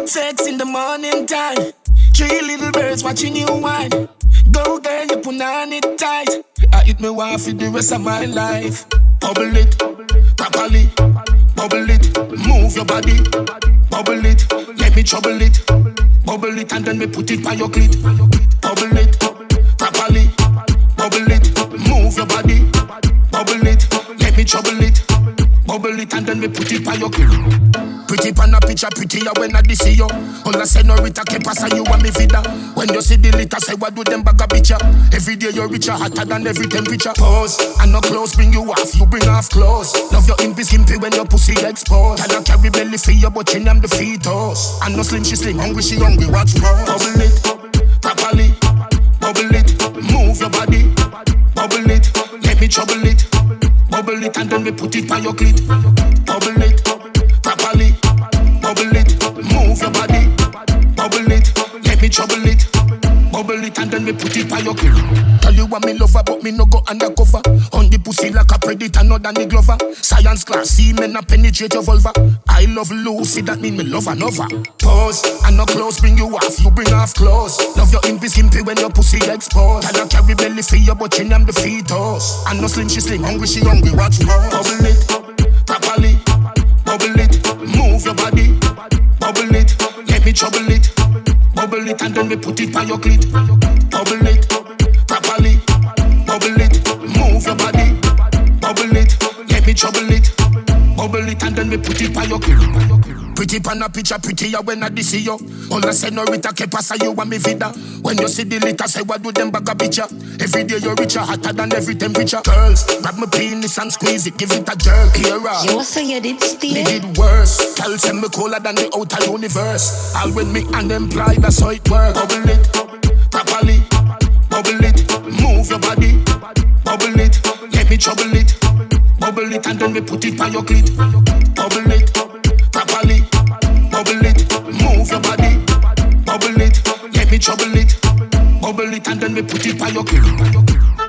Good sex in the morning time. 3 little birds watching you whine. Go girl, you put on it tight. I eat me one for the rest of my life. Bubble it, properly. Bubble it, move your body. Bubble it, let me trouble it. Bubble it and then me put it by your clit. Bubble it, properly. Bubble it, move your body. Bubble it, let me trouble it. Bubble it and then me put it by your clit. Pretty pan a picture, prettier when I see you. All I say no Rita que pasa you and me vida. When you see the litter, say what do them bag a bitcha. Every day you're richer, hotter than every temperature. Pause, and no clothes bring you off, you bring off clothes. Love your impy skimpy when your pussy exposed. And I carry belly for you, but you am the fetus. And no slim, she slim, hungry, she hungry, watch more. Bubble it, properly. Bubble it, move your body. Bubble it, let me trouble it. Bubble it and then me put it by your clit. Bubble it, properly. Bubble it, move your body. Bubble it, let me trouble it. Bubble it and then me put it by your kill. Tell you what me lover, but me no go undercover. On the pussy like a predator, not than the glover. Science class, see me not penetrate your vulva. I love Lucy, that mean me love another. Pause, and no clothes bring you off, you bring off clothes. Love your impy skimpy when your pussy exposed. And I carry belly for you, but you am the fetus. And no slim, she slim, hungry, she hungry, watch more. Bubble it, properly. Bubble it, move your body. Bubble it, let me trouble it. Bubble it and then me put it by your clit. Bubble it, properly. Bubble it, move your body. Bubble it, let me trouble it. Bubble it and then me put it by your clit. Pretty pan a picture, prettier when I see you. All I say no Rita que pasa you and me vida. When you see the litter, say what do them bag a bitcha. Every day you're richer, hotter than every temperature. Girls, grab my penis and squeeze it, give it a jerk. Here you say you did steal. Me did worse. Girl send me colder than the outer universe. All with me unemployed, that's how it work. Bubble it, properly. Bubble it, move your body. Bubble it, let me trouble it. Bubble it and then me put it by your clit. Bubble it, properly. Bubble it, move your body. Bubble it, let me trouble it. Bubble it and then me put it by your clit.